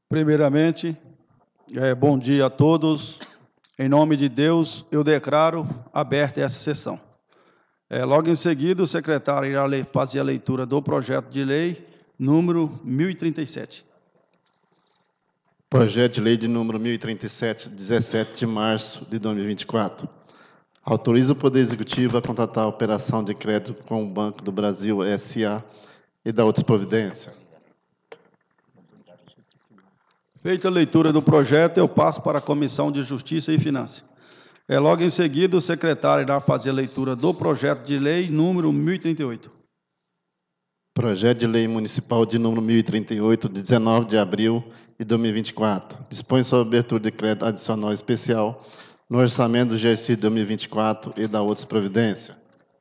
Primeiramente, bom dia a todos. Em nome de Deus, eu declaro aberta essa sessão. Logo em seguida, o secretário irá fazer a leitura do projeto de lei número 1037. Projeto de lei de número 1037, 17 de março de 2024. Autoriza o Poder Executivo a contratar a operação de crédito com o Banco do Brasil, S.A., e da outras providências. Feita a leitura do projeto, eu passo para a Comissão de Justiça e Finanças. Logo em seguida, o secretário irá fazer a leitura do projeto de lei número 1038. Projeto de lei municipal de número 1038, de 19 de abril de 2024. Dispõe sobre abertura de crédito adicional especial no orçamento do exercício de 2024 e da outras providências.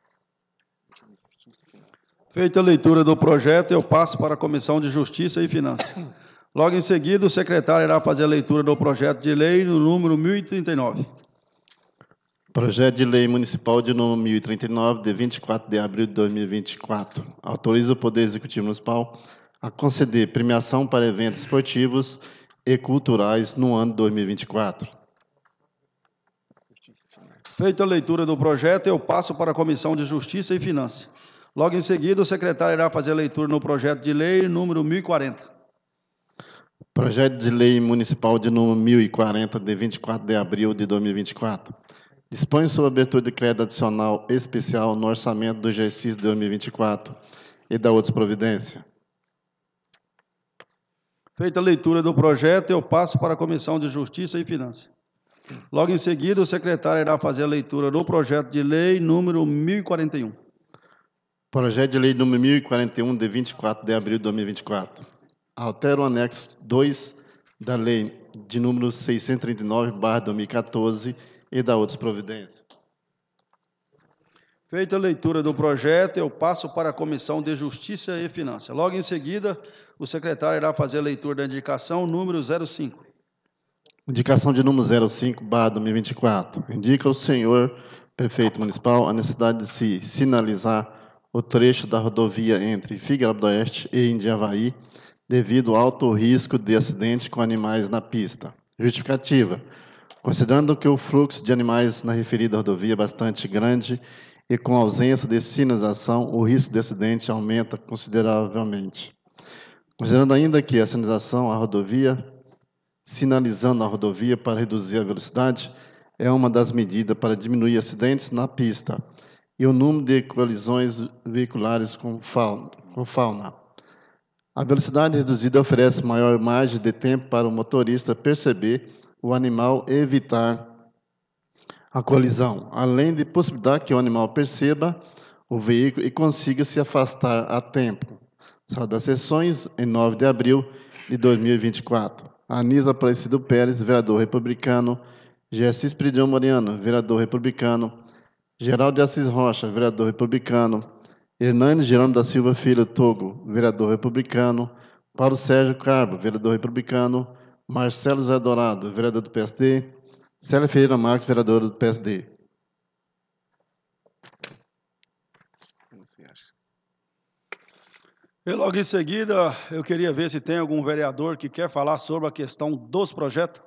Feita a leitura do projeto, eu passo para a Comissão de Justiça e Finanças. Logo em seguida, o secretário irá fazer a leitura do projeto de lei no número 1039. Projeto de lei municipal de número 1039, de 24 de abril de 2024. Autoriza o Poder Executivo Municipal a conceder premiação para eventos esportivos e culturais no ano 2024. Feita a leitura do projeto, eu passo para a Comissão de Justiça e Finanças. Logo em seguida, o secretário irá fazer a leitura no projeto de lei número 1040. Projeto de lei municipal de número 1040, de 24 de abril de 2024. Dispõe sobre abertura de crédito adicional especial no orçamento do exercício de 2024 e da outras providências. Feita a leitura do projeto, eu passo para a Comissão de Justiça e Finanças. Logo em seguida, o secretário irá fazer a leitura do projeto de lei número 1041. Projeto de lei número 1041, de 24 de abril de 2024. Altera o anexo 2 da lei de número 639/2014 e da outras providências. Feita a leitura do projeto, eu passo para a Comissão de Justiça e Finanças. Logo em seguida, o secretário irá fazer a leitura da indicação número 05. Indicação de número 05/2024. Indica o senhor prefeito municipal a necessidade de se sinalizar o trecho da rodovia entre Figueiró do Oeste e Indiavaí, devido ao alto risco de acidente com animais na pista. Justificativa. Considerando que o fluxo de animais na referida rodovia é bastante grande e com ausência de sinalização, o risco de acidente aumenta consideravelmente. Considerando ainda que a sinalização sinalizando a rodovia para reduzir a velocidade é uma das medidas para diminuir acidentes na pista e o número de colisões veiculares com fauna. A velocidade reduzida oferece maior margem de tempo para o motorista perceber o animal e evitar a colisão, além de possibilitar que o animal perceba o veículo e consiga se afastar a tempo. Sala das sessões, em 9 de abril de 2024. Anísio Aparecido Pérez, vereador republicano. Gessis Pridião Mariano, vereador republicano. Geraldo de Assis Rocha, vereador republicano. Hernani Jerônimo da Silva Filho Togo, vereador republicano. Paulo Sérgio Carbo, vereador republicano. Marcelo Zé Dourado, vereador do PSD. Célia Ferreira Marques, vereadora do PSD. E logo em seguida, eu queria ver se tem algum vereador que quer falar sobre a questão dos projetos.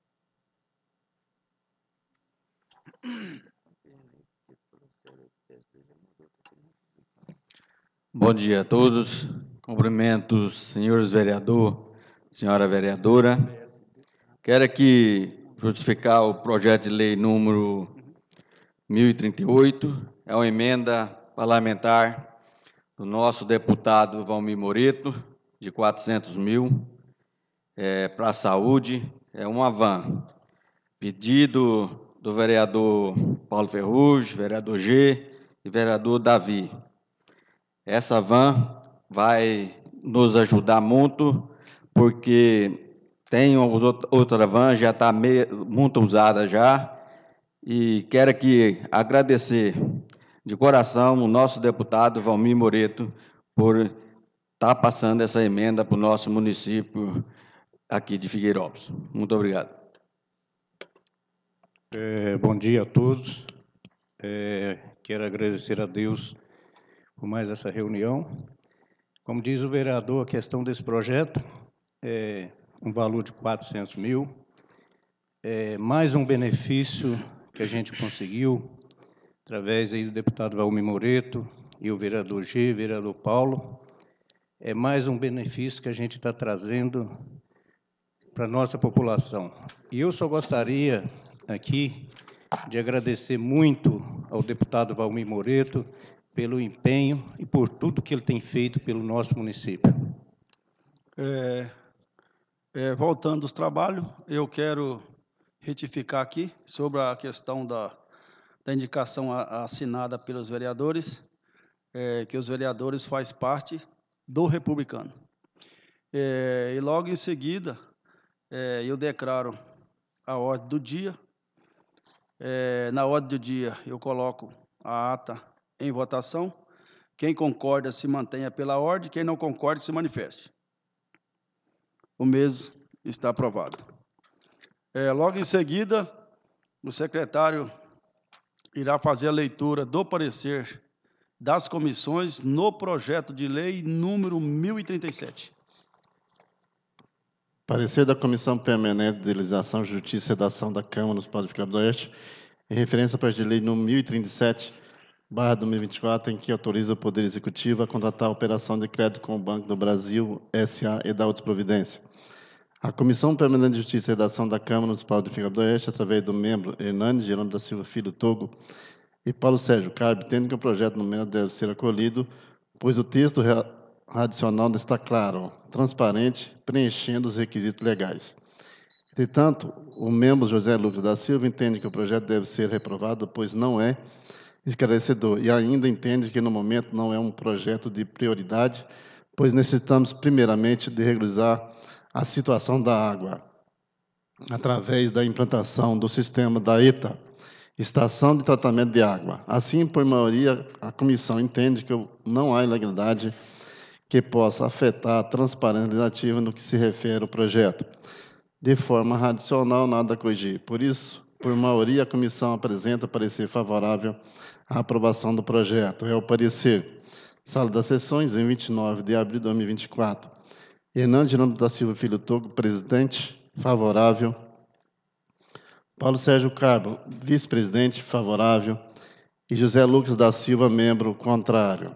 Bom dia a todos. Cumprimento os senhores vereador, senhora vereadora. Quero aqui justificar o projeto de lei número 1038. É uma emenda parlamentar do nosso deputado Valmir Moreto, de 400 mil, para a saúde. É uma van. Pedido do vereador Paulo Ferrugem, vereador G e vereador Davi. Essa van vai nos ajudar muito, porque tem outra van, já está muito usada já, e quero aqui agradecer de coração o nosso deputado Valmir Moreto por estar passando essa emenda para o nosso município aqui de Figueirópolis. Muito obrigado. Bom dia a todos. Quero agradecer a Deus por mais essa reunião. Como diz o vereador, a questão desse projeto, um valor de 400 mil. Mais um benefício que a gente conseguiu, através aí do deputado Valmir Moreto e o vereador G, vereador Paulo. É mais um benefício que a gente está trazendo para a nossa população. E eu só gostaria aqui de agradecer muito ao deputado Valmir Moreto pelo empenho e por tudo que ele tem feito pelo nosso município. Voltando aos trabalhos, eu quero retificar aqui sobre a questão da indicação assinada pelos vereadores, que os vereadores fazem parte do republicano. E logo em seguida, eu declaro a ordem do dia. Na ordem do dia, eu coloco a ata em votação. Quem concorda se mantenha pela ordem, quem não concorda se manifeste. O mesmo está aprovado. Logo em seguida, o secretário irá fazer a leitura do parecer das comissões no projeto de lei número 1037. Parecer da Comissão Permanente de Legislação, Justiça e Redação da Câmara Municipal de Figueira do Oeste, em referência ao projeto de lei número 1037/2024, em que autoriza o Poder Executivo a contratar a operação de crédito com o Banco do Brasil, S.A. e da outras providências. A Comissão Permanente de Justiça e Redação da Câmara Municipal de Figueira do Oeste, através do membro Hernani Jerônimo da Silva Filho Togo e Paulo Sérgio Carpe, entende que o projeto no mérito deve ser acolhido, pois o texto adicional está claro, transparente, preenchendo os requisitos legais. Entretanto, o membro José Lucas da Silva entende que o projeto deve ser reprovado, pois não é esclarecedor, e ainda entende que, no momento, não é um projeto de prioridade, pois necessitamos, primeiramente, de regularizar a situação da água, através da implantação do sistema da ETA, Estação de Tratamento de Água. Assim, por maioria, a comissão entende que não há ilegalidade que possa afetar a transparência legislativa no que se refere ao projeto. De forma radicional, nada a corrigir. Por isso, por maioria, a comissão apresenta parecer favorável à aprovação do projeto. É o parecer. Sala das Sessões, em 29 de abril de 2024. Hernani Jerônimo da Silva Filho Togo, presidente, favorável. Paulo Sérgio Carbo, vice-presidente, favorável. E José Lucas da Silva, membro, contrário.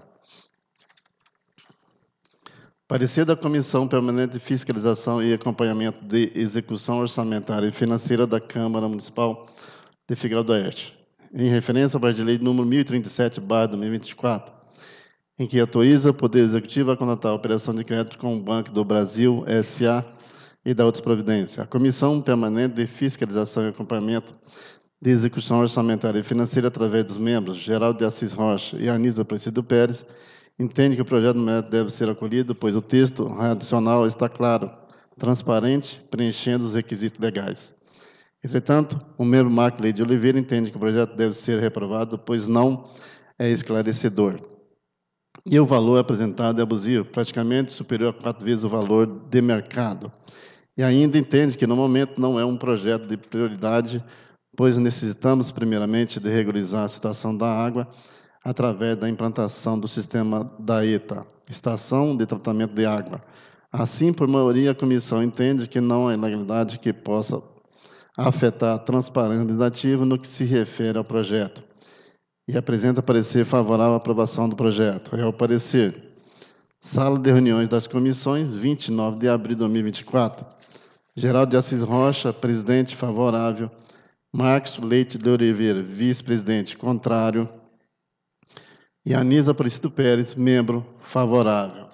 Parecer da Comissão Permanente de Fiscalização e Acompanhamento de Execução Orçamentária e Financeira da Câmara Municipal de Figueira do Oeste, em referência ao projeto de lei número 1037/2024, em que autoriza o Poder Executivo a contratar a operação de crédito com o Banco do Brasil, S.A. e da outras providências. A Comissão Permanente de Fiscalização e Acompanhamento de Execução Orçamentária e Financeira, através dos membros Geraldo de Assis Rocha e Anísio Aparecido Pérez, entende que o projeto no mérito deve ser acolhido, pois o texto adicional está claro, transparente, preenchendo os requisitos legais. Entretanto, o membro Marcley de Oliveira entende que o projeto deve ser reprovado, pois não é esclarecedor. E o valor apresentado é abusivo, praticamente superior a 4 vezes o valor de mercado. E ainda entende que, no momento, não é um projeto de prioridade, pois necessitamos, primeiramente, de regularizar a situação da água através da implantação do sistema da ETA, Estação de Tratamento de Água. Assim, por maioria, a comissão entende que não há ilegalidade que possa afetar a transparência legislativa no que se refere ao projeto. E apresenta parecer favorável à aprovação do projeto. É o parecer. Sala de reuniões das comissões, 29 de abril de 2024. Geraldo de Assis Rocha, presidente, favorável. Marcos Leite de Oliveira, vice-presidente, contrário. E Anísio Aparecido Pérez, membro, favorável.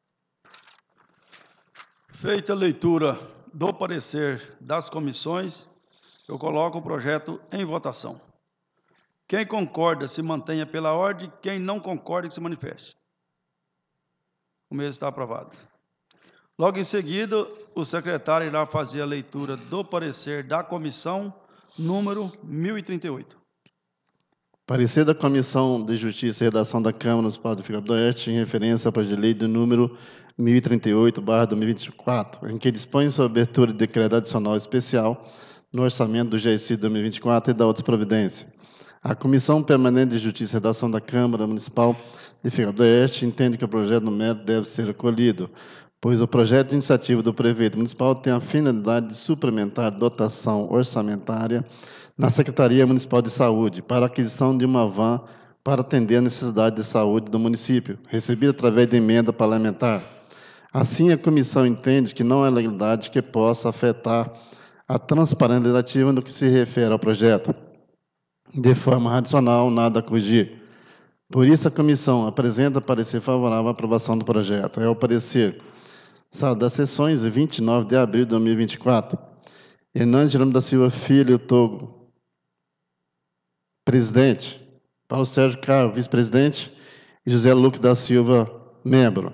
Feita a leitura do parecer das comissões, eu coloco o projeto em votação. Quem concorda, se mantenha pela ordem. Quem não concorda, que se manifeste. O mesmo está aprovado. Logo em seguida, o secretário irá fazer a leitura do parecer da comissão número 1038. Parecer da Comissão de Justiça e Redação da Câmara Municipal de Figueira do Oeste, em referência ao projeto de lei do número 1038/2024, em que dispõe sobre a abertura de decreto adicional especial no orçamento do exercício 2024 e da outras providências. A Comissão Permanente de Justiça e Redação da Câmara Municipal de Figueira do Oeste entende que o projeto no mérito deve ser acolhido, pois o projeto de iniciativa do prefeito municipal tem a finalidade de suplementar dotação orçamentária na Secretaria Municipal de Saúde para a aquisição de uma van para atender a necessidade de saúde do município, recebida através de emenda parlamentar. Assim, a comissão entende que não há legalidade que possa afetar a transparência legislativa no que se refere ao projeto. De forma adicional, nada a corrigir. Por isso, a comissão apresenta parecer favorável à aprovação do projeto. É o parecer. Sala das Sessões, 29 de abril de 2024. Hernandes Jerônimo da Silva Filho Togo, presidente. Paulo Sérgio Carlos, vice-presidente. E José Luque da Silva, membro.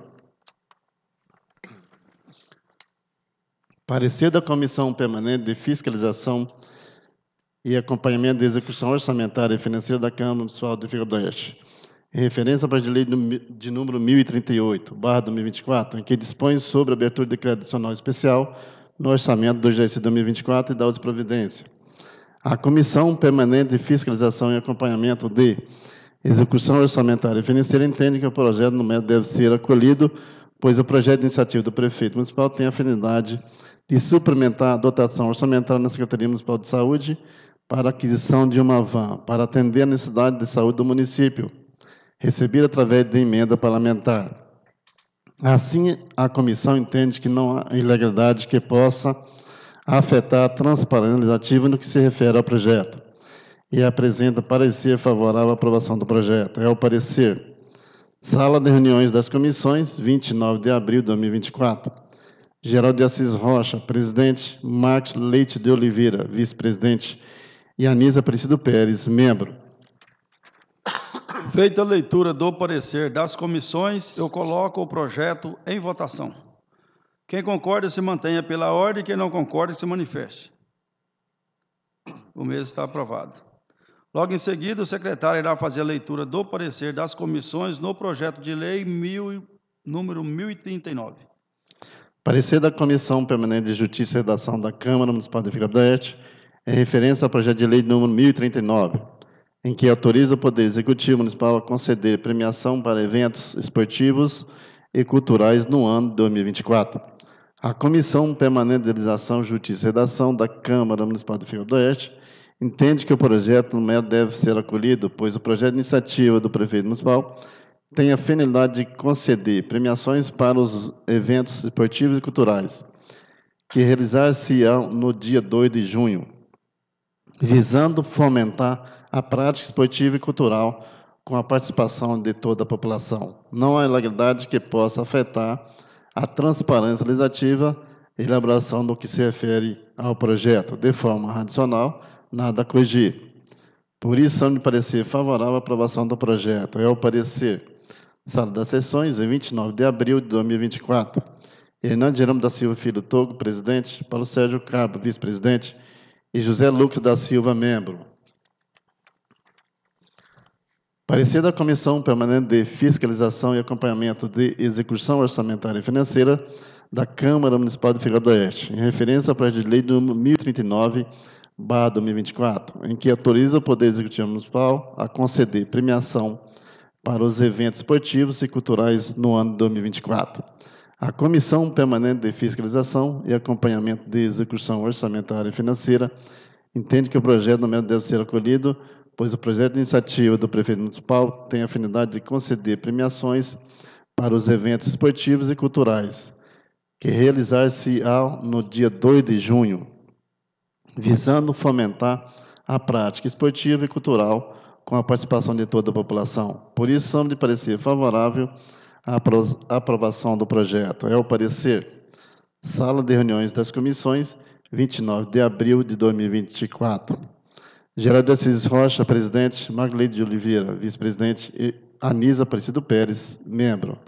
Parecer da Comissão Permanente de Fiscalização e Acompanhamento da Execução Orçamentária e Financeira da Câmara Municipal de Figueira do Oeste, em referência ao projeto de lei de número 1038/2024, em que dispõe sobre a abertura de decreto adicional especial no orçamento do exercício 2024 e da outra providência. A Comissão Permanente de Fiscalização e Acompanhamento de Execução Orçamentária e Financeira entende que o projeto no mérito deve ser acolhido, pois o projeto de iniciativa do prefeito municipal tem a finalidade de suplementar a dotação orçamentária na Secretaria Municipal de Saúde para a aquisição de uma van para atender a necessidade de saúde do município, recebida através de emenda parlamentar. Assim, a comissão entende que não há ilegalidade que possa afetar a transparência legislativa no que se refere ao projeto e apresenta parecer favorável à aprovação do projeto. É o parecer. Sala de reuniões das comissões, 29 de abril de 2024. Geraldo de Assis Rocha, presidente. Marcos Leite de Oliveira, vice-presidente. E Anísia Aparecido Pérez, membro. Feita a leitura do parecer das comissões, eu coloco o projeto em votação. Quem concorda se mantenha pela ordem, quem não concorda se manifeste. O mesmo está aprovado. Logo em seguida, o secretário irá fazer a leitura do parecer das comissões no projeto de lei número 1039. Parecer da Comissão Permanente de Justiça e Redação da Câmara Municipal de Figueira do Oeste, em referência ao projeto de lei número 1039, em que autoriza o Poder Executivo Municipal a conceder premiação para eventos esportivos e culturais no ano de 2024. A Comissão Permanente de Legislação, Justiça e Redação da Câmara Municipal de Figueira do Oeste entende que o projeto no mérito deve ser acolhido, pois o projeto de iniciativa do prefeito municipal tem a finalidade de conceder premiações para os eventos esportivos e culturais, que realizar-se-ão no dia 2 de junho, visando fomentar a prática esportiva e cultural com a participação de toda a população. Não há ilegalidade que possa afetar a transparência legislativa e elaboração do que se refere ao projeto. De forma adicional, nada a corrigir. Por isso, são de parecer favorável à aprovação do projeto. É o parecer. Sala das Sessões, em 29 de abril de 2024. Hernandes Jerônimo da Silva Filho Togo, presidente. Paulo Sérgio Cabo, vice-presidente. E José Luque da Silva, membro. Parecer da Comissão Permanente de Fiscalização e Acompanhamento de Execução Orçamentária e Financeira da Câmara Municipal de Figueira do Oeste, em referência ao projeto de lei número 1039/2024, em que autoriza o Poder Executivo Municipal a conceder premiação para os eventos esportivos e culturais no ano de 2024. A Comissão Permanente de Fiscalização e Acompanhamento de Execução Orçamentária e Financeira entende que o projeto no mérito deve ser acolhido, pois o projeto de iniciativa do prefeito municipal tem a afinidade de conceder premiações para os eventos esportivos e culturais, que realizar-se-ão no dia 2 de junho, visando fomentar a prática esportiva e cultural com a participação de toda a população. Por isso, somos de parecer favorável à aprovação do projeto. É o parecer. Sala de reuniões das comissões, 29 de abril de 2024. Geraldo de Assis Rocha, presidente. Marleide de Oliveira, vice-presidente. E Anísia Aparecido Pérez, membro.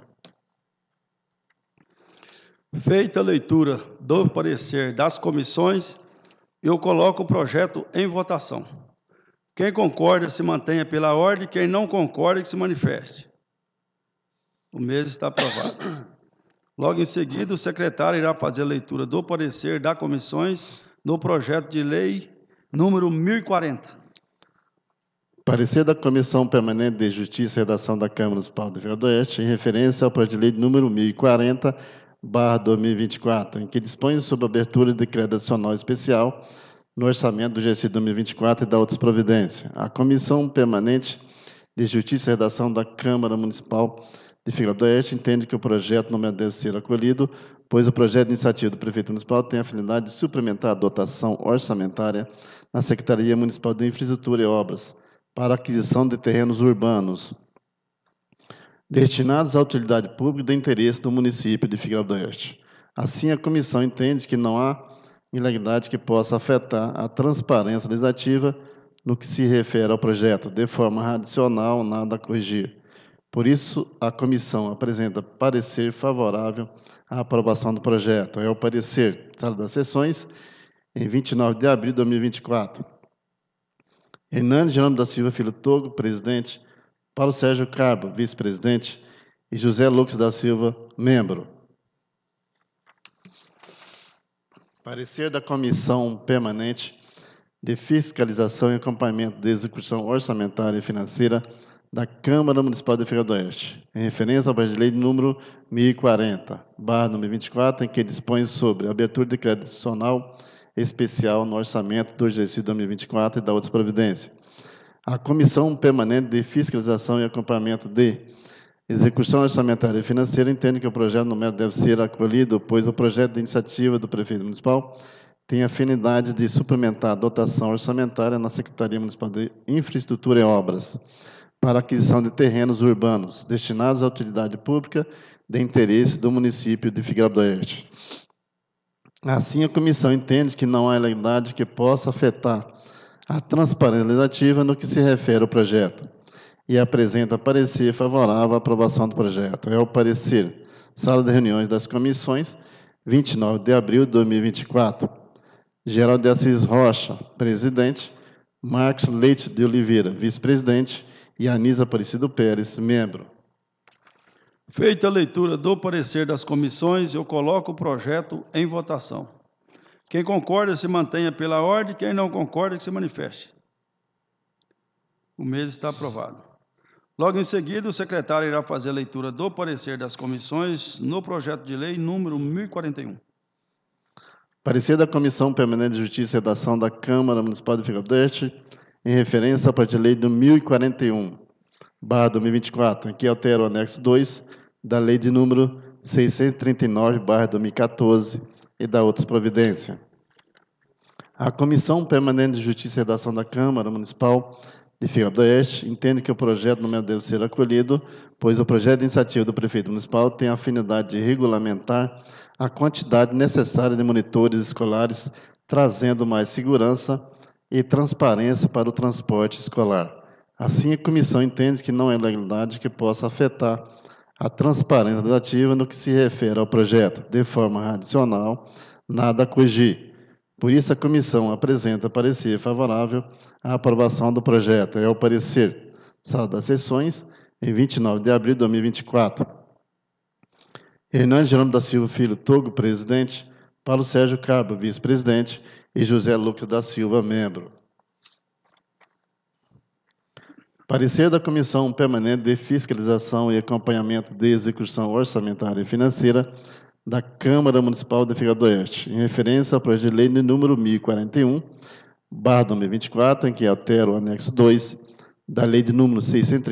Feita a leitura do parecer das comissões, eu coloco o projeto em votação. Quem concorda se mantenha pela ordem, quem não concorda que se manifeste. O mesmo está aprovado. Logo em seguida, o secretário irá fazer a leitura do parecer das comissões no projeto de lei número 1040. Parecer da Comissão Permanente de Justiça e Redação da Câmara Municipal de Figueira do Oeste, em referência ao projeto de lei número 1040/2024, 2024, em que dispõe sobre a abertura de decreto adicional especial no orçamento do exercício 2024 e da outras providências. A Comissão Permanente de Justiça e Redação da Câmara Municipal de Figueira do Oeste entende que o projeto não deve ser acolhido, pois o projeto de iniciativa do prefeito municipal tem a finalidade de suplementar a dotação orçamentária na Secretaria Municipal de Infraestrutura e Obras para a aquisição de terrenos urbanos destinados à utilidade pública de interesse do município de Figueira do Oeste. Assim, a comissão entende que não há ilegalidade que possa afetar a transparência legislativa no que se refere ao projeto, de forma adicional, nada a corrigir. Por isso, a comissão apresenta parecer favorável à aprovação do projeto. É o parecer, sala das sessões, em 29 de abril de 2024. Hernandes Jerônimo da Silva Filho Togo, presidente. Paulo Sérgio Carbo, vice-presidente. E José Lucas da Silva, membro. Parecer da Comissão Permanente de Fiscalização e Acompanhamento da Execução Orçamentária e Financeira da Câmara Municipal de Figueira do Oeste, em referência ao projeto de lei número 1040/2024, em que dispõe sobre a abertura de decreto adicional especial no orçamento do exercício 2024 e da outras providências. A Comissão Permanente de Fiscalização e Acompanhamento de Execução Orçamentária e Financeira entende que o projeto no mérito deve ser acolhido, pois o projeto de iniciativa do prefeito municipal tem a afinidade de suplementar a dotação orçamentária na Secretaria Municipal de Infraestrutura e Obras para a aquisição de terrenos urbanos destinados à utilidade pública de interesse do município de Figueira do Oeste. Assim, a comissão entende que não há ilegalidade que possa afetar a transparência legislativa no que se refere ao projeto e apresenta parecer favorável à aprovação do projeto. É o parecer, sala de reuniões das comissões, 29 de abril de 2024. Geraldo de Assis Rocha, presidente. Marcos Leite de Oliveira, vice-presidente. E Anísia Aparecido Pérez, membro. Feita a leitura do parecer das comissões, eu coloco o projeto em votação. Quem concorda, se mantenha pela ordem. Quem não concorda, que se manifeste. O mês está aprovado. Logo em seguida, o secretário irá fazer a leitura do parecer das comissões no projeto de lei número 1041. Parecer da Comissão Permanente de Justiça e Redação da Câmara Municipal de Figueira do Oeste, em referência ao projeto de lei do 1041/2024, em que altera o anexo 2 da lei de número 639/2014 e da outras providências. A Comissão Permanente de Justiça e Redação da Câmara Municipal de Figueira do Oeste entende que o projeto não deve ser acolhido, pois o projeto de iniciativa do prefeito municipal tem a afinidade de regulamentar a quantidade necessária de monitores escolares, trazendo mais segurança e transparência para o transporte escolar. Assim, a comissão entende que não há ilegalidade que possa afetar a transparência legislativa no que se refere ao projeto, de forma adicional, nada a corrigir. Por isso, a comissão apresenta parecer favorável à aprovação do projeto. É o parecer, sala das sessões, em 29 de abril de 2024. Hernandes Jerônimo da Silva Filho Togo, presidente. Paulo Sérgio Carbo, vice-presidente. E José Lucas da Silva, membro. Parecer da Comissão Permanente de Fiscalização e Acompanhamento de Execução Orçamentária e Financeira da Câmara Municipal de Figueira do Oeste, em referência ao projeto de lei número 1041/2024, em que altera o anexo 2 da lei de número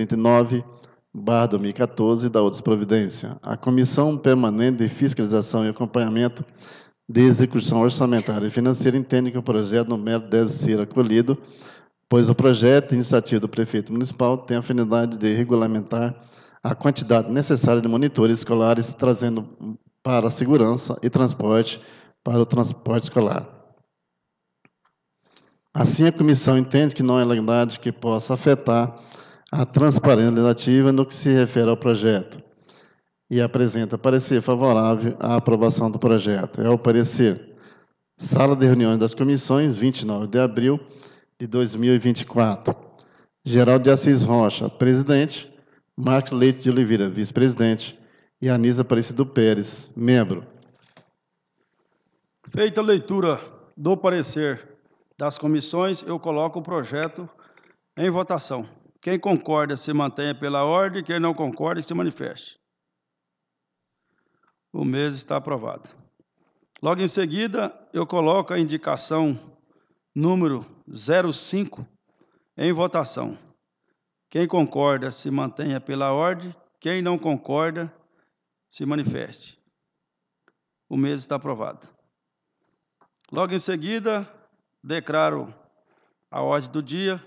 639/2014 e da outras providências. A Comissão Permanente de Fiscalização e Acompanhamento de Execução Orçamentária e Financeira entende que o projeto no mérito deve ser acolhido, pois o projeto de iniciativa do prefeito municipal tem a afinidade de regulamentar a quantidade necessária de monitores escolares, trazendo para a segurança e transporte para o transporte escolar. Assim, a comissão entende que não há ilegalidade que possa afetar a transparência legislativa no que se refere ao projeto e apresenta parecer favorável à aprovação do projeto. É o parecer. Sala de reuniões das comissões, 29 de abril de 2024. Geraldo de Assis Rocha, presidente. Marcos Leite de Oliveira, vice-presidente. E Anísia Aparecido Pérez, membro. Feita a leitura do parecer das comissões, eu coloco o projeto em votação. Quem concorda, se mantenha pela ordem. Quem não concorda, que se manifeste. O mês está aprovado. Logo em seguida, eu coloco a indicação número 05 em votação. Quem concorda, se mantenha pela ordem. Quem não concorda, se manifeste. O mês está aprovado. Logo em seguida, declaro a ordem do dia.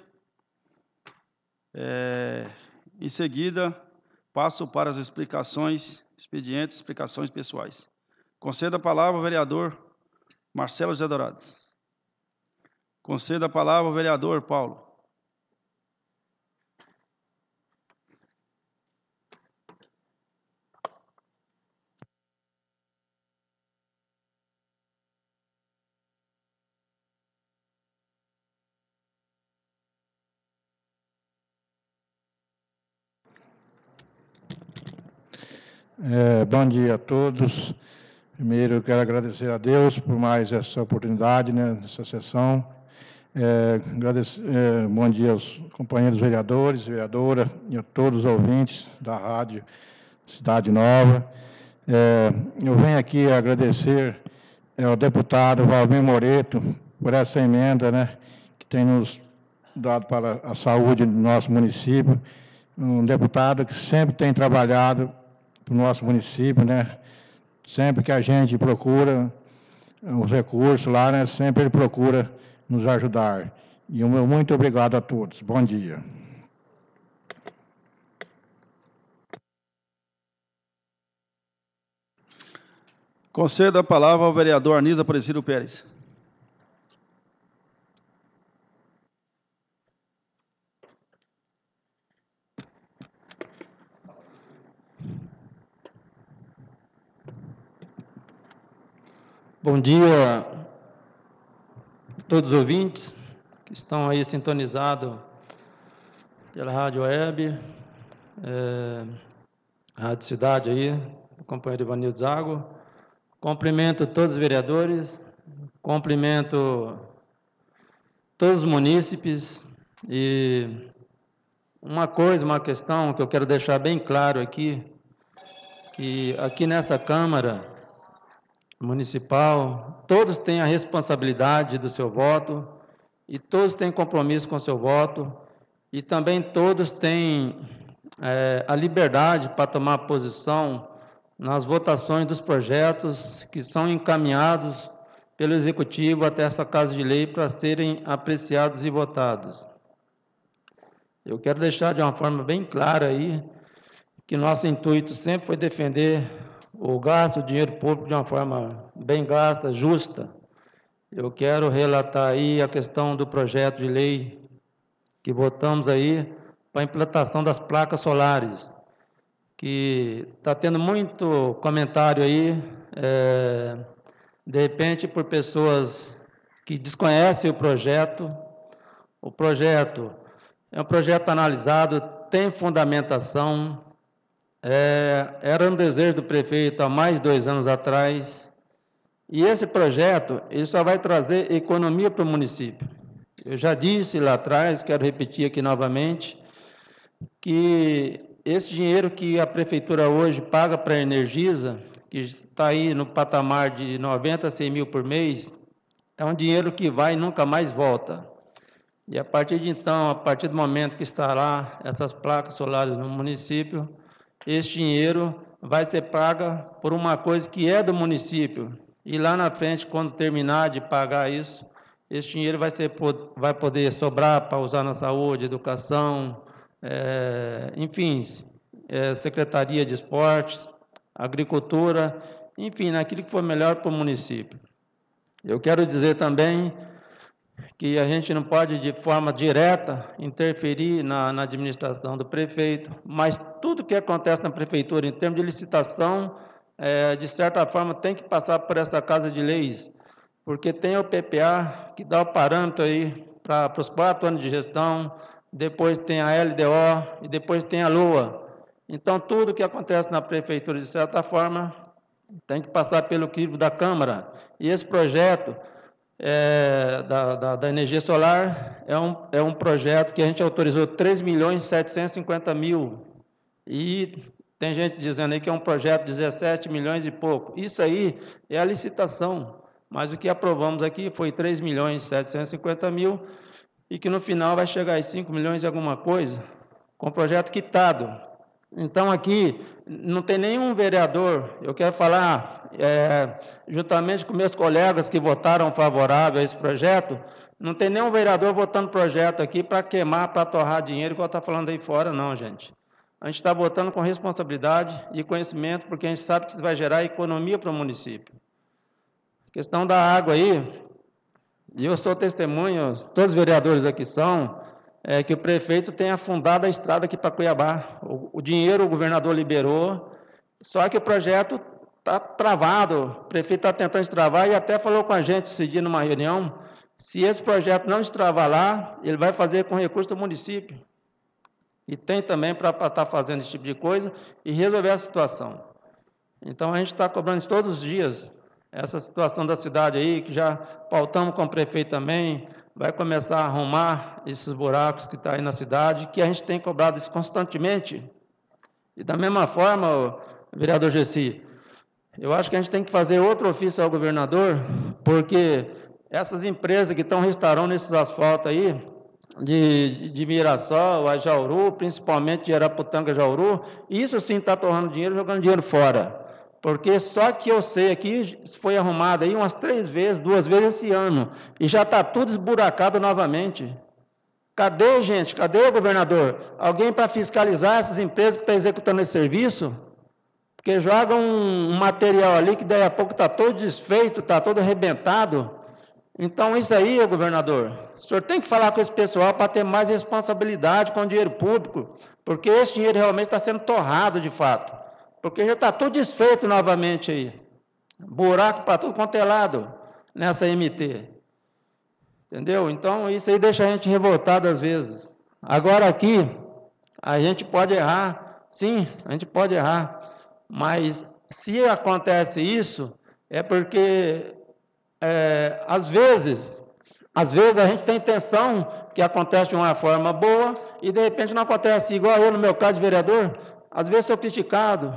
Em seguida, passo para as explicações, expedientes, explicações pessoais. Concedo a palavra ao vereador Marcelo José Dourados. Concedo a palavra ao vereador Paulo. Bom dia a todos. Primeiro, eu quero agradecer a Deus por mais essa oportunidade, né, nessa sessão. Bom dia aos companheiros vereadores, vereadora e a todos os ouvintes da Rádio Cidade Nova. Eu venho aqui agradecer ao deputado Valmir Moreto por essa emenda, né, que tem nos dado para a saúde do nosso município. Um deputado que sempre tem trabalhado para o nosso município, né? Sempre que a gente procura os recursos lá, né? Sempre ele procura nos ajudar. E o meu muito obrigado a todos. Bom dia. Concedo a palavra ao vereador Anísio Aparecido Pérez. Bom dia a todos os ouvintes que estão aí sintonizados pela Rádio Web, Rádio Cidade aí, o companheiro Ivanildo Zago. Cumprimento todos os vereadores, cumprimento todos os munícipes e uma questão que eu quero deixar bem claro aqui, que aqui nessa Câmara Municipal, todos têm a responsabilidade do seu voto e todos têm compromisso com o seu voto e também todos têm a liberdade para tomar posição nas votações dos projetos que são encaminhados pelo Executivo até essa Casa de Lei para serem apreciados e votados. Eu quero deixar de uma forma bem clara aí que nosso intuito sempre foi defender o gasto do dinheiro público de uma forma bem gasta, justa. Eu quero relatar aí a questão do projeto de lei que votamos aí para a implantação das placas solares, que está tendo muito comentário aí, de repente por pessoas que desconhecem o projeto. O projeto é um projeto analisado, tem fundamentação. Era um desejo do prefeito há mais de 2 anos atrás, e esse projeto ele só vai trazer economia para o município. Eu já disse lá atrás, quero repetir aqui novamente, que esse dinheiro que a prefeitura hoje paga para a Energisa, que está aí no patamar de 90 a 100 mil por mês, é um dinheiro que vai e nunca mais volta. E a partir de então, a partir do momento que está lá essas placas solares no município, esse dinheiro vai ser pago por uma coisa que é do município. E lá na frente, quando terminar de pagar isso, esse dinheiro vai poder sobrar para usar na saúde, educação, enfim, Secretaria de Esportes, Agricultura, enfim, naquilo que for melhor para o município. Eu quero dizer também que a gente não pode, de forma direta, interferir na administração do prefeito, mas tudo que acontece na prefeitura, em termos de licitação, de certa forma, tem que passar por essa Casa de Leis, porque tem o PPA, que dá o parâmetro aí para os 4 anos de gestão, depois tem a LDO e depois tem a LOA. Então, tudo que acontece na prefeitura, de certa forma, tem que passar pelo crivo da Câmara. E esse projeto da energia solar é um projeto que a gente autorizou 3.750.000 e Tem gente dizendo aí que é um projeto de 17 milhões e pouco. Isso aí é a licitação, mas o que aprovamos aqui foi 3.750.000 e que no final vai chegar a 5 milhões e alguma coisa, com o projeto quitado. Então aqui não tem nenhum vereador, eu quero falar, juntamente com meus colegas que votaram favorável a esse projeto, não tem nenhum vereador votando projeto aqui para queimar, para torrar dinheiro, igual está falando aí fora, não, gente. A gente está votando com responsabilidade e conhecimento, porque a gente sabe que isso vai gerar economia para o município. A questão da água aí, e eu sou testemunho, todos os vereadores aqui são, que o prefeito tem afundado a estrada aqui para Cuiabá. O dinheiro o governador liberou, só que o projeto está travado, o prefeito está tentando destravar e até falou com a gente esse dia numa reunião, se esse projeto não destravar lá, ele vai fazer com recurso do município. E tem também para estar fazendo esse tipo de coisa e resolver a situação. Então, a gente está cobrando isso todos os dias, essa situação da cidade aí, que já pautamos com o prefeito também, vai começar a arrumar esses buracos que estão aí na cidade, que a gente tem cobrado isso constantemente. E da mesma forma, vereador Gessi, eu acho que a gente tem que fazer outro ofício ao governador, porque essas empresas que estão restaurando esses asfaltos aí, de Mirassol a Jauru, principalmente de Araputanga a Jauru, isso sim está torrando dinheiro, jogando dinheiro fora. Porque só que eu sei aqui, foi arrumado aí umas 3 vezes, 2 vezes esse ano, e já está tudo esburacado novamente. Cadê, gente? Cadê o governador? Alguém para fiscalizar essas empresas que estão executando esse serviço? Porque jogam um material ali que daí a pouco está todo desfeito, está todo arrebentado. Então, isso aí, governador, o senhor tem que falar com esse pessoal para ter mais responsabilidade com o dinheiro público, porque esse dinheiro realmente está sendo torrado de fato, porque já está tudo desfeito novamente aí, buraco para tudo quanto é lado nessa MT, entendeu? Então, isso aí deixa a gente revoltado às vezes. Agora aqui, a gente pode errar, sim, a gente pode errar, mas se acontece isso, é porque... às vezes a gente tem intenção que acontece de uma forma boa e de repente não acontece, igual eu no meu caso de vereador, às vezes sou criticado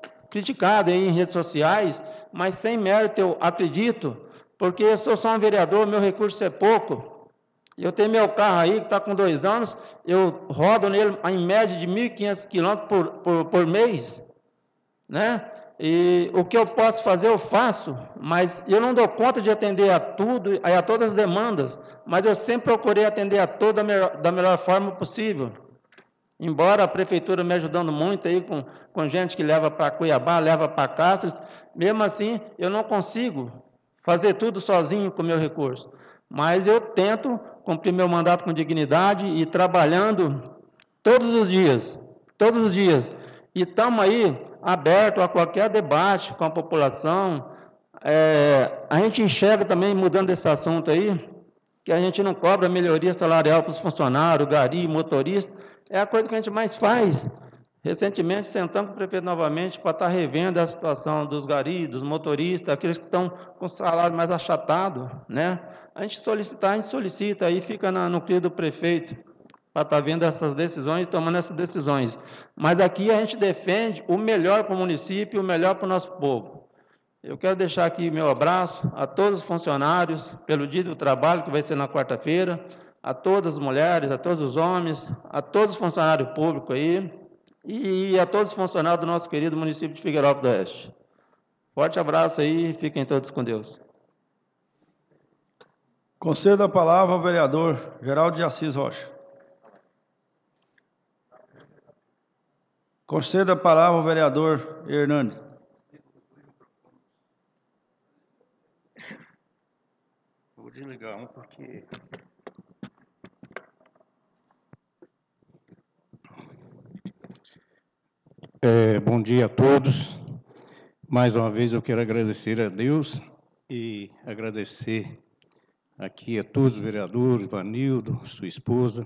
aí em redes sociais, mas sem mérito eu acredito, porque eu sou só um vereador, meu recurso é pouco, eu tenho meu carro aí que está com 2 anos, eu rodo nele em média de 1.500 quilômetros por mês, né? E o que eu posso fazer, eu faço, mas eu não dou conta de atender a tudo, a todas as demandas, mas eu sempre procurei atender a toda da melhor forma possível. Embora a prefeitura me ajudando muito aí com gente que leva para Cuiabá, leva para Cáceres, mesmo assim eu não consigo fazer tudo sozinho com o meu recurso. Mas eu tento cumprir meu mandato com dignidade e trabalhando todos os dias. E estamos aí aberto a qualquer debate com a população. A gente enxerga também, mudando esse assunto aí, que a gente não cobra melhoria salarial para os funcionários, gari, motorista, é a coisa que a gente mais faz. Recentemente, sentamos com o prefeito novamente para estar revendo a situação dos gari, dos motoristas, aqueles que estão com salário mais achatado, né? A gente solicita, aí fica no crivo do prefeito, para estar vendo essas decisões e tomando essas decisões. Mas aqui a gente defende o melhor para o município, o melhor para o nosso povo. Eu quero deixar aqui meu abraço a todos os funcionários, pelo dia do trabalho, que vai ser na quarta-feira, a todas as mulheres, a todos os homens, a todos os funcionários públicos aí, e a todos os funcionários do nosso querido município de Figueirópolis do Oeste. Forte abraço aí, fiquem todos com Deus. Concedo a palavra ao vereador Geraldo de Assis Rocha. Concedo a palavra ao vereador Hernani. Vou desligar um porque... bom dia a todos. Mais uma vez eu quero agradecer a Deus e agradecer aqui a todos os vereadores, Vanildo, sua esposa,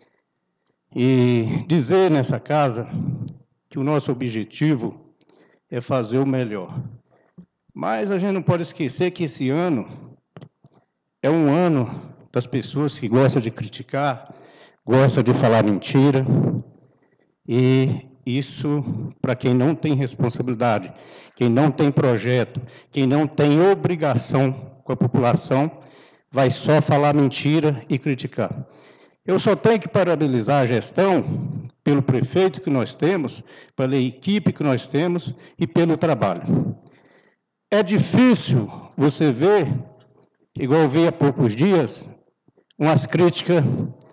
e dizer nessa casa que o nosso objetivo é fazer o melhor. Mas a gente não pode esquecer que esse ano é um ano das pessoas que gostam de criticar, gostam de falar mentira, e Isso, para quem não tem responsabilidade, quem não tem projeto, quem não tem obrigação com a população, vai só falar mentira e criticar. Eu só tenho que parabenizar a gestão pelo prefeito que nós temos, pela equipe que nós temos e pelo trabalho. É difícil você ver, igual eu vi há poucos dias, umas críticas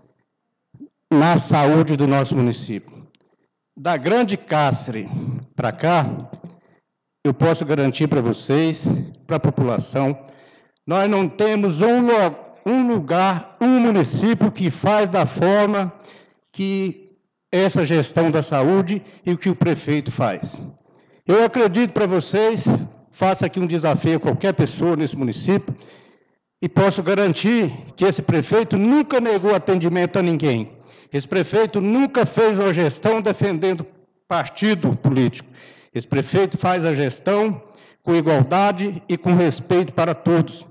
na saúde do nosso município. Da Grande Cáceres para cá, eu posso garantir para vocês, para a população, nós não temos um lugar, um município que faz da forma que essa gestão da saúde e o que o prefeito faz. Eu acredito para vocês, faço aqui um desafio a qualquer pessoa nesse município, e posso garantir que esse prefeito nunca negou atendimento a ninguém. Esse prefeito nunca fez uma gestão defendendo partido político. Esse prefeito faz a gestão com igualdade e com respeito para todos.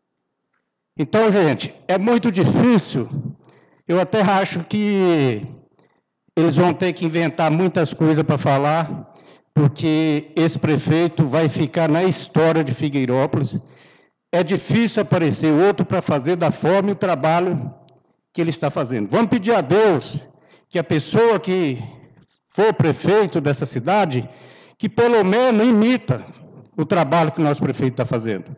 Então, gente, é muito difícil. Eu até acho que eles vão ter que inventar muitas coisas para falar, porque esse prefeito vai ficar na história de Figueirópolis. É difícil aparecer outro para fazer da forma e o trabalho que ele está fazendo. Vamos pedir a Deus que a pessoa que for prefeito dessa cidade, que pelo menos imita o trabalho que o nosso prefeito está fazendo.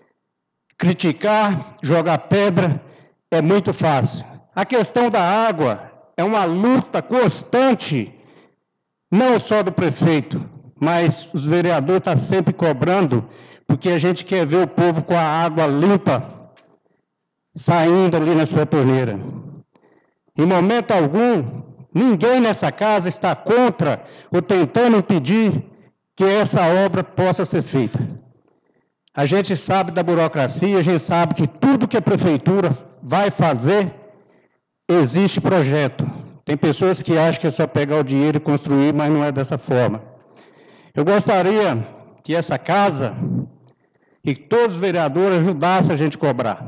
Criticar, jogar pedra, é muito fácil. A questão da água é uma luta constante, não só do prefeito, mas os vereadores estão sempre cobrando, porque a gente quer ver o povo com a água limpa, saindo ali na sua torneira. Em momento algum, ninguém nessa casa está contra ou tentando impedir que essa obra possa ser feita. A gente sabe da burocracia, a gente sabe que tudo que a prefeitura vai fazer, existe projeto. Tem pessoas que acham que é só pegar o dinheiro e construir, mas não é dessa forma. Eu gostaria que essa casa e que todos os vereadores ajudassem a gente a cobrar.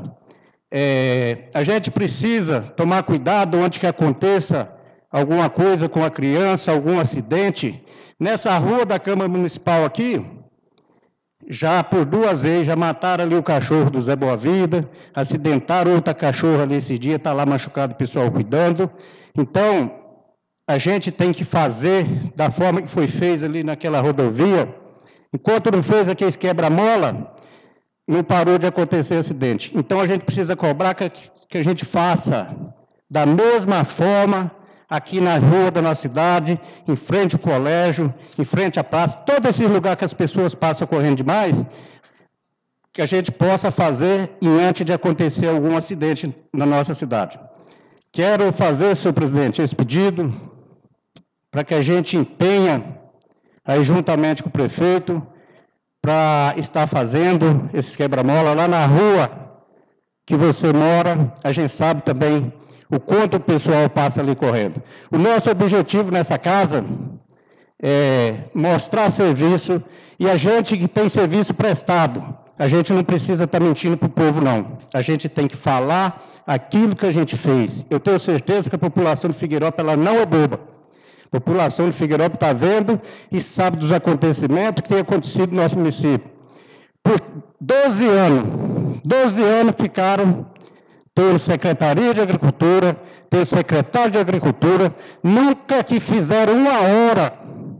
A gente precisa tomar cuidado onde que aconteça alguma coisa com a criança, algum acidente. Nessa rua da Câmara Municipal aqui, já por 2 vezes, já mataram ali o cachorro do Zé Boa Vida, acidentaram outra cachorra ali esse dia, está lá machucado, o pessoal cuidando. Então, a gente tem que fazer da forma que foi feito ali naquela rodovia. Enquanto não fez aqueles quebra-mola, não parou de acontecer acidente. Então, a gente precisa cobrar que a gente faça da mesma forma aqui na rua da nossa cidade, em frente ao colégio, em frente à praça, todos esses lugares que as pessoas passam correndo demais, que a gente possa fazer antes de acontecer algum acidente na nossa cidade. Quero fazer, senhor presidente, esse pedido para que a gente empenha, aí juntamente com o prefeito, para estar fazendo esses quebra-mola lá na rua que você mora. A gente sabe também o quanto o pessoal passa ali correndo. O nosso objetivo nessa casa é mostrar serviço, e a gente que tem serviço prestado, a gente não precisa estar mentindo para o povo, não. A gente tem que falar aquilo que a gente fez. Eu tenho certeza que a população de Figueirópolis ela não é boba. A população de Figueirópolis está vendo e sabe dos acontecimentos que têm acontecido no nosso município. Por 12 anos ficaram pela Secretaria de Agricultura, pelo secretário de Agricultura, nunca que fizeram 1 hora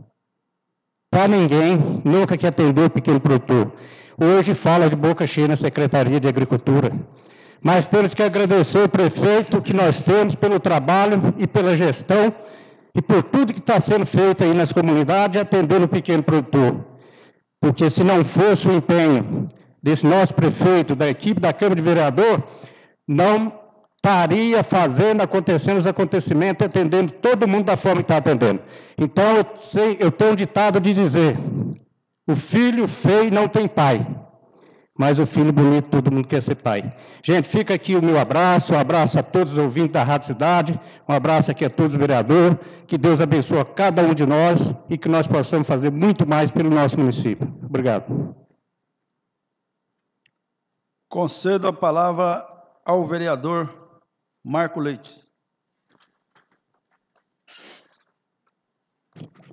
para ninguém, nunca que atendeu o pequeno produtor. Hoje fala de boca cheia na Secretaria de Agricultura. Mas temos que agradecer o prefeito que nós temos pelo trabalho e pela gestão e por tudo que está sendo feito aí nas comunidades, atendendo o pequeno produtor. Porque se não fosse o empenho desse nosso prefeito, da equipe da Câmara de Vereador, não estaria acontecendo os acontecimentos, atendendo todo mundo da forma que está atendendo. Então, eu tenho um ditado de dizer, o filho feio não tem pai, mas o filho bonito, todo mundo quer ser pai. Gente, fica aqui o meu abraço, um abraço a todos os ouvintes da Rádio Cidade, um abraço aqui a todos os vereadores, que Deus abençoe cada um de nós e que nós possamos fazer muito mais pelo nosso município. Obrigado. Concedo a palavra ao vereador Marco Leite.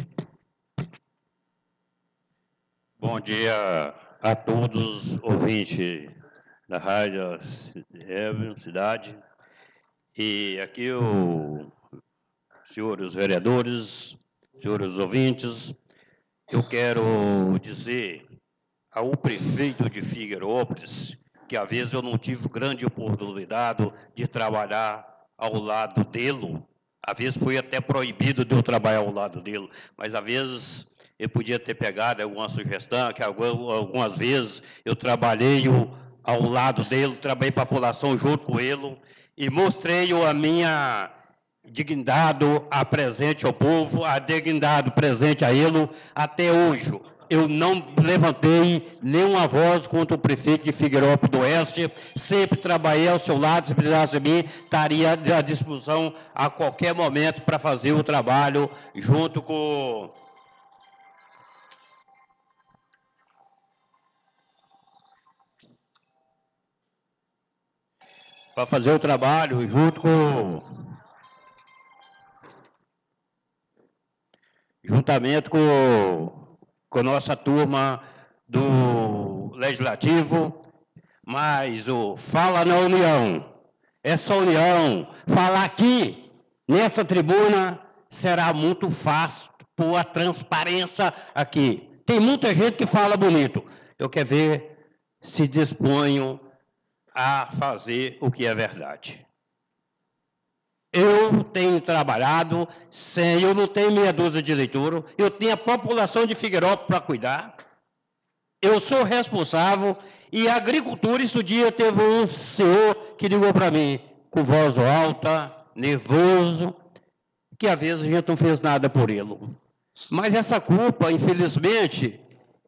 Bom dia a todos, ouvintes da Rádio Cidade. E aqui, senhores vereadores, senhores ouvintes, eu quero dizer ao prefeito de Figueirópolis que, às vezes, eu não tive grande oportunidade de trabalhar ao lado dele. Às vezes, foi até proibido de eu trabalhar ao lado dele, mas, às vezes, eu podia ter pegado alguma sugestão, que algumas vezes eu trabalhei ao lado dele, trabalhei para a população junto com ele, e mostrei a minha dignidade a presente ao povo, a dignidade presente a ele até hoje. Eu não levantei nenhuma voz contra o prefeito de Figueirópolis do Oeste, sempre trabalhei ao seu lado, se precisasse de mim, estaria à disposição a qualquer momento para fazer o trabalho junto com... Para fazer o trabalho junto juntamente com a nossa turma do Legislativo, mas o Fala na União, essa união, falar aqui, nessa tribuna, será muito fácil por a transparência aqui. Tem muita gente que fala bonito, eu quero ver se disponham a fazer o que é verdade. Eu tenho trabalhado, eu não tenho meia dúzia de eleitor, eu tenho a população de Figueirópolis para cuidar, eu sou responsável, e a agricultura, esse dia teve um senhor que ligou para mim, com voz alta, nervoso, que às vezes a gente não fez nada por ele. Mas essa culpa, infelizmente,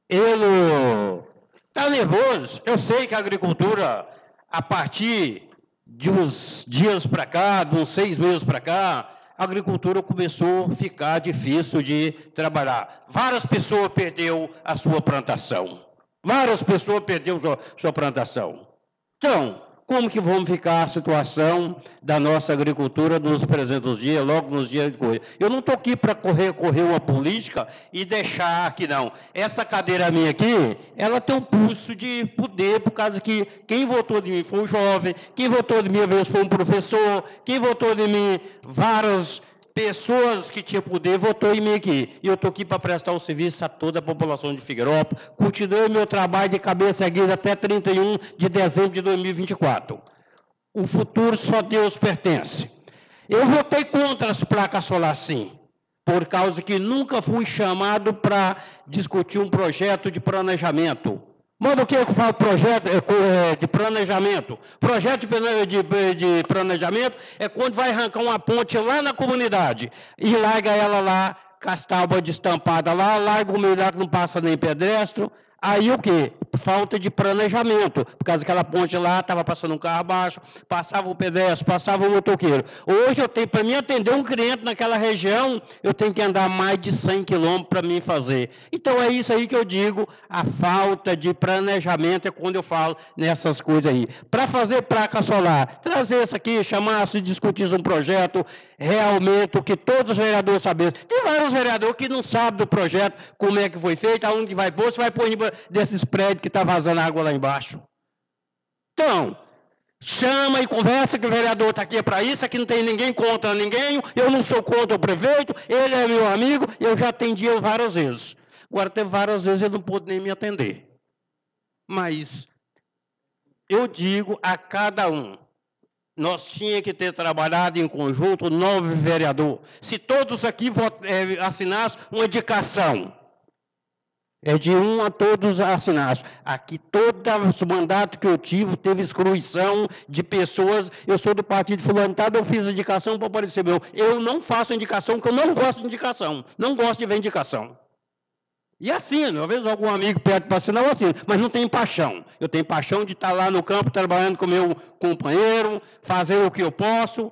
ele está nervoso. Eu sei que a agricultura, a partir de uns dias para cá, de uns 6 meses para cá, a agricultura começou a ficar difícil de trabalhar. Várias pessoas perderam a sua plantação. Várias pessoas perderam a sua plantação. Então, como que vamos ficar a situação da nossa agricultura nos presentes dias, logo nos dias de correr? Eu não estou aqui para correr uma política e deixar aqui, não. Essa cadeira minha aqui, ela tem um pulso de poder, por causa que quem votou de mim foi um jovem, quem votou de mim, às vezes, foi um professor, quem votou de mim, várias pessoas que tinham poder, votou em mim aqui. E eu estou aqui para prestar o serviço a toda a população de Figueirópolis. Continuei meu trabalho de cabeça erguida até 31 de dezembro de 2024. O futuro só Deus pertence. Eu votei contra as placas solar, sim, por causa que nunca fui chamado para discutir um projeto de planejamento. Manda o que eu falo projeto de planejamento? Projeto de planejamento é quando vai arrancar uma ponte lá na comunidade e larga ela lá, com as tábuas destampadas lá, larga o meio lá que não passa nem pedestre. Aí o quê? Falta de planejamento, por causa daquela ponte lá, estava passando um carro abaixo, passava o pedestre, passava o motoqueiro. Hoje eu tenho, para mim atender um cliente naquela região, eu tenho que andar mais de 100 quilômetros para mim fazer. Então é isso aí que eu digo, a falta de planejamento é quando eu falo nessas coisas aí. Para fazer placa solar, trazer isso aqui, chamar-se, discutir um projeto, realmente o que todos os vereadores sabem. Tem vários vereadores que não sabem do projeto, como é que foi feito, aonde vai pôr, se vai pôr desses prédios que está vazando água lá embaixo. Então, chama e conversa que o vereador está aqui para isso, aqui não tem ninguém contra ninguém, eu não sou contra o prefeito, ele é meu amigo, eu já atendi ele várias vezes. Agora, teve várias vezes ele não pôde nem me atender. Mas, eu digo a cada um, nós tínhamos que ter trabalhado em conjunto 9 vereadores. Se todos aqui assinassem uma indicação, é de 1 a todos assinados. Aqui, todo o mandato que eu tive, teve excluição de pessoas. Eu sou do partido fulano, eu fiz indicação para aparecer meu. Eu não faço indicação, porque eu não gosto de indicação. Não gosto de ver indicação. E assino. Às vezes algum amigo pede para assinar, eu assino. Mas não tenho paixão. Eu tenho paixão de estar lá no campo, trabalhando com meu companheiro, fazer o que eu posso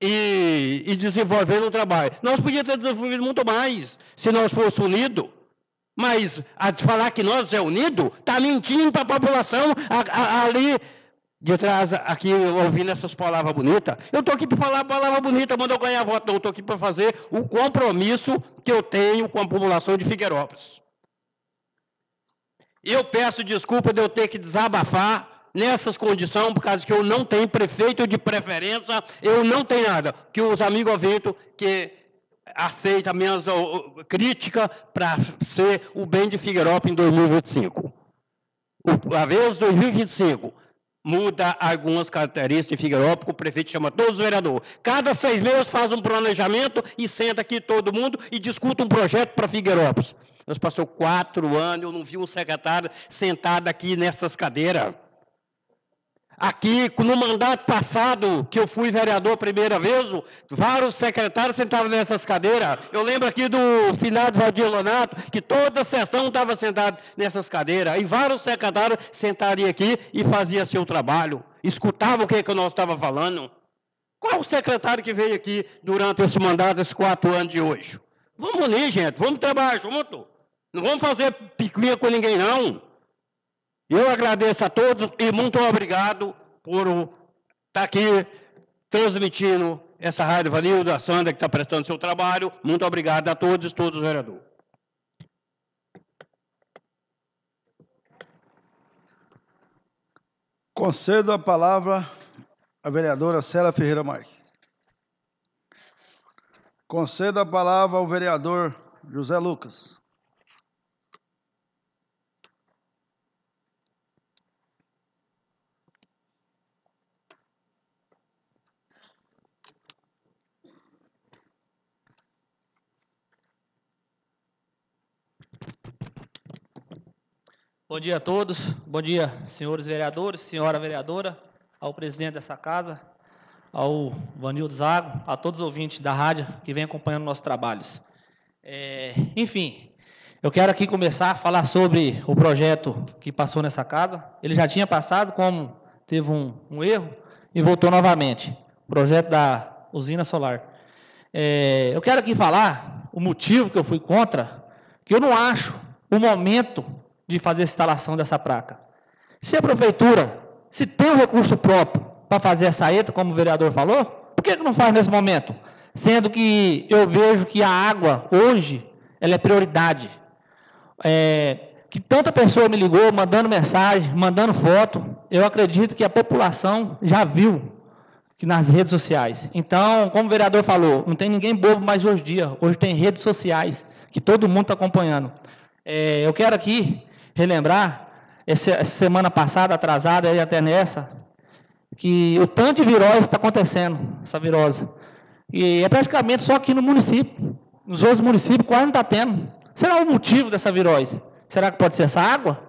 e desenvolvendo o trabalho. Nós podíamos ter desenvolvido muito mais, se nós fôssemos unidos. Mas a falar que nós é unido, está mentindo para a população ali de trás, aqui ouvindo essas palavras bonitas. Eu estou aqui para falar palavra bonita, mandou ganhar voto, não. Eu estou aqui para fazer o compromisso que eu tenho com a população de Figueirópolis. Eu peço desculpa de eu ter que desabafar nessas condições, por causa que eu não tenho prefeito de preferência, eu não tenho nada. Que os amigos ouvintes que aceitam minhas críticas para ser o bem de Figueirópolis em 2025. A vez 2025 muda algumas características de Figueirópolis, o prefeito chama todos os vereadores. Cada 6 meses faz um planejamento e senta aqui todo mundo e discute um projeto para Figueirópolis. Nós passamos 4 anos, eu não vi um secretário sentado aqui nessas cadeiras. Aqui, no mandato passado, que eu fui vereador a primeira vez, vários secretários sentaram nessas cadeiras. Eu lembro aqui do finado Valdir Lonato, que toda sessão estava sentado nessas cadeiras. E vários secretários sentariam aqui e faziam seu trabalho. Escutavam o que nós estávamos falando. Qual o secretário que veio aqui durante esse mandato, esses 4 anos de hoje? Vamos unir, gente. Vamos trabalhar junto. Não vamos fazer picuinha com ninguém, não. Eu agradeço a todos e muito obrigado por estar aqui transmitindo essa rádio Vanildo da Sandra, que está prestando seu trabalho. Muito obrigado a todos os vereadores. Concedo a palavra à vereadora Célia Ferreira Marques. Concedo a palavra ao vereador José Lucas. Bom dia a todos, bom dia, senhores vereadores, senhora vereadora, ao presidente dessa casa, ao Vanildo Zago, a todos os ouvintes da rádio que vêm acompanhando nossos trabalhos. Enfim, eu quero aqui começar a falar sobre o projeto que passou nessa casa. Ele já tinha passado, como teve um erro, e voltou novamente, o projeto da usina solar. Eu quero aqui falar o motivo que eu fui contra, que eu não acho o momento de fazer a instalação dessa placa. Se a prefeitura, se tem o recurso próprio para fazer a saeta, como o vereador falou, por que não faz nesse momento? Sendo que eu vejo que a água, hoje, ela é prioridade. Que tanta pessoa me ligou, mandando mensagem, mandando foto, eu acredito que a população já viu que nas redes sociais. Então, como o vereador falou, não tem ninguém bobo mais hoje em dia. Hoje tem redes sociais, que todo mundo está acompanhando. Eu quero aqui relembrar, essa semana passada, atrasada, e até nessa, que o tanto de virose está acontecendo, essa virose. E é praticamente só aqui no município. Nos outros municípios quase não está tendo. Será o motivo dessa virose? Será que pode ser essa água?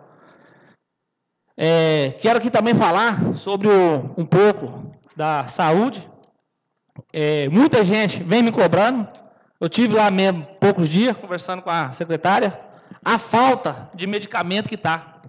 Quero aqui também falar sobre um pouco da saúde. Muita gente vem me cobrando. Eu tive lá mesmo poucos dias, conversando com a secretária, a falta de medicamento que está.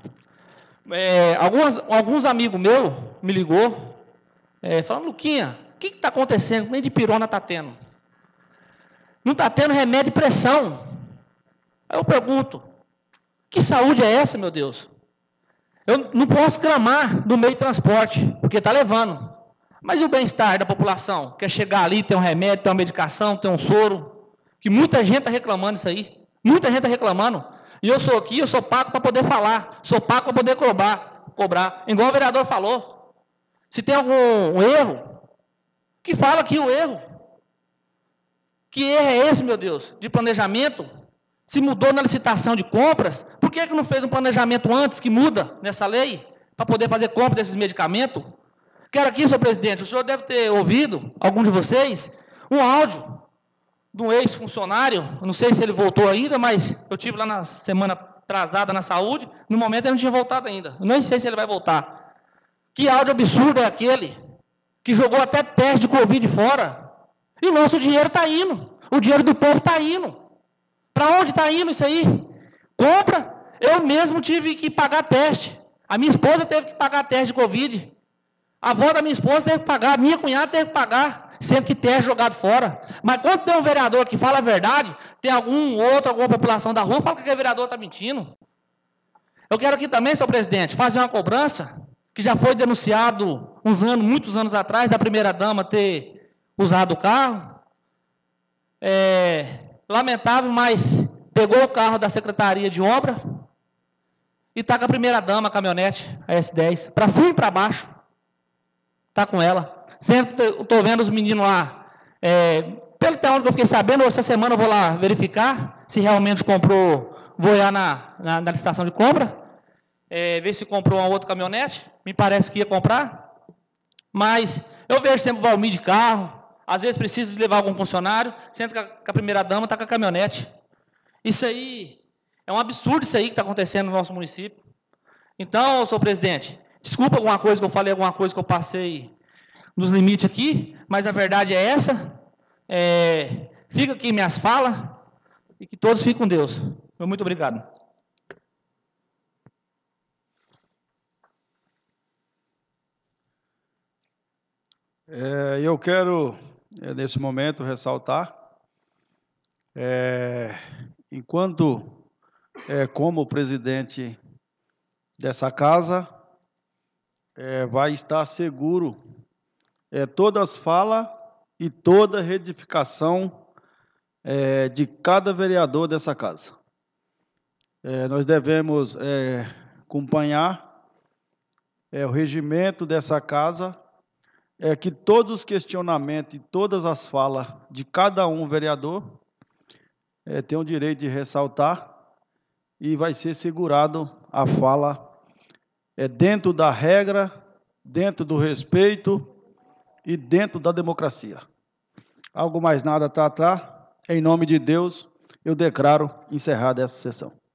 Alguns amigos meus me ligou, falando, Luquinha, o que está acontecendo? Nem de pirona está tendo. Não está tendo remédio de pressão. Aí eu pergunto, que saúde é essa, meu Deus? Eu não posso clamar do meio de transporte, porque está levando. Mas e o bem-estar da população? Quer chegar ali, ter um remédio, ter uma medicação, ter um soro, que muita gente está reclamando isso aí. Muita gente está reclamando. E eu sou aqui, eu sou pago para poder falar, sou pago para poder cobrar. Igual o vereador falou. Se tem algum erro, que fala aqui o erro. Que erro é esse, meu Deus? De planejamento? Se mudou na licitação de compras, por que não fez um planejamento antes que muda nessa lei? Para poder fazer compra desses medicamentos? Quero aqui, senhor presidente, o senhor deve ter ouvido, algum de vocês, um áudio de um ex-funcionário, não sei se ele voltou ainda, mas eu tive lá na semana atrasada na saúde, no momento ele não tinha voltado ainda, eu nem sei se ele vai voltar. Que áudio absurdo é aquele, que jogou até teste de Covid fora, e o nosso dinheiro está indo, o dinheiro do povo está indo. Para onde está indo isso aí? Compra, eu mesmo tive que pagar teste, a minha esposa teve que pagar teste de Covid, a avó da minha esposa teve que pagar, a minha cunhada teve que pagar, sendo que teste jogado fora. Mas quando tem um vereador que fala a verdade, tem alguma população da rua que fala que aquele vereador está mentindo. Eu quero aqui também, senhor presidente, fazer uma cobrança, que já foi denunciado muitos anos atrás, da primeira-dama ter usado o carro. Lamentável, mas pegou o carro da Secretaria de Obra, e está com a primeira-dama, a caminhonete, a S10, para cima e para baixo. Está com ela. Sempre estou vendo os meninos lá. Pelo até onde eu fiquei sabendo, essa semana eu vou lá verificar se realmente comprou, vou olhar na licitação de compra, ver se comprou uma outra caminhonete. Me parece que ia comprar. Mas eu vejo sempre o Valmir de carro, às vezes precisa de levar algum funcionário, sendo que a primeira-dama está com a caminhonete. Isso aí, é um absurdo isso aí que está acontecendo no nosso município. Então, senhor presidente, desculpa alguma coisa que eu falei, alguma coisa que eu passei nos limites aqui, mas a verdade é essa. Fica aqui minhas falas e que todos fiquem com Deus. Muito obrigado. Eu quero, nesse momento, ressaltar, enquanto, como presidente dessa casa, vai estar seguro todas as falas e toda a retificação de cada vereador dessa casa. Nós devemos acompanhar o regimento dessa casa, que todos os questionamentos e todas as falas de cada vereador tem o direito de ressaltar e vai ser segurado a fala dentro da regra, dentro do respeito e dentro da democracia. Algo mais nada está atrás. Em nome de Deus, eu declaro encerrada essa sessão.